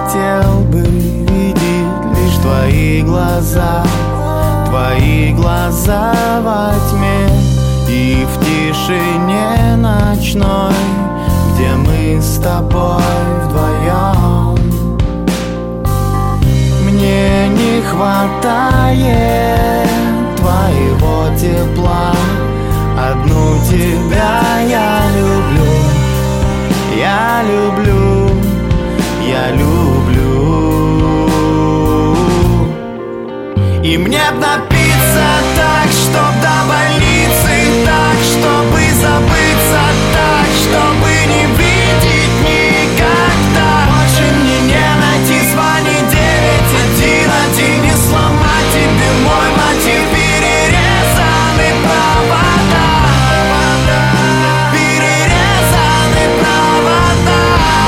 хотел бы видеть лишь твои глаза во тьме и в тишине ночной, где мы с тобой вдвоем. Мне не хватает твоего тепла, одну тебя я люблю, я люблю, я люблю. И мне б напиться так, чтоб до больницы, так, чтобы забыться, так, чтобы не видеть никогда. Больше мне не найти, звони 911, не сломать тебе мой мотив. Перерезаны провода, перерезаны провода,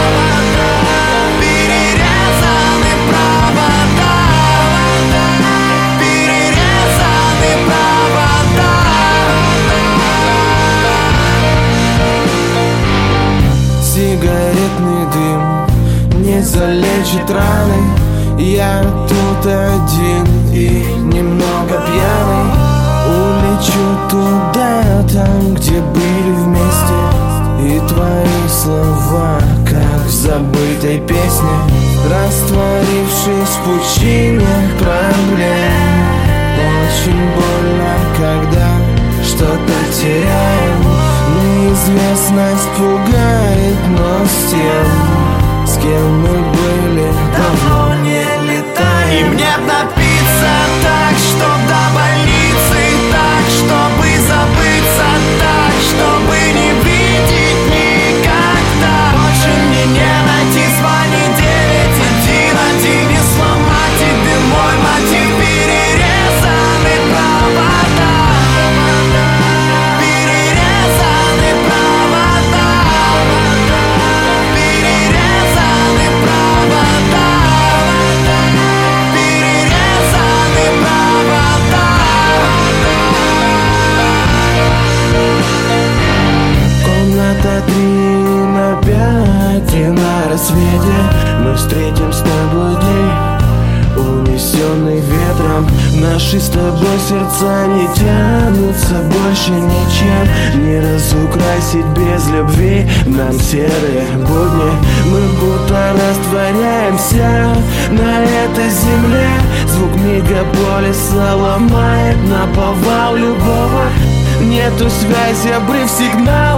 перерезаны провода, перерезаны провода. Сигаретный дым не залечит раны. Я тут один и немного пьяный. Улечу туда, там, где были вместе, и твои слова, как в забытой песне, растворившись в пучине проблем. Очень больно, когда что-то теряем. Неизвестность пугает, но с кем мы были, давно не летаем. И мне б напиться так, чтоб до больницы, так, чтобы забыться, так, чтобы не видеть никогда. Больше мне не найти, звони 911, не сломать тебе мой мотив. Перерезаны провода, перерезаны провода, перерезаны провода, перерезаны провода. Комната 3/5, и на рассвете мы встретим с тобой день, унесенный ветром. Наши с тобой сердца не тянутся больше ничем. Не разукрасить без любви нам серые будни. Мы будто растворяемся на этой земле. Звук мегаполиса ломает наповал любого. Нету связи, обрыв сигнал.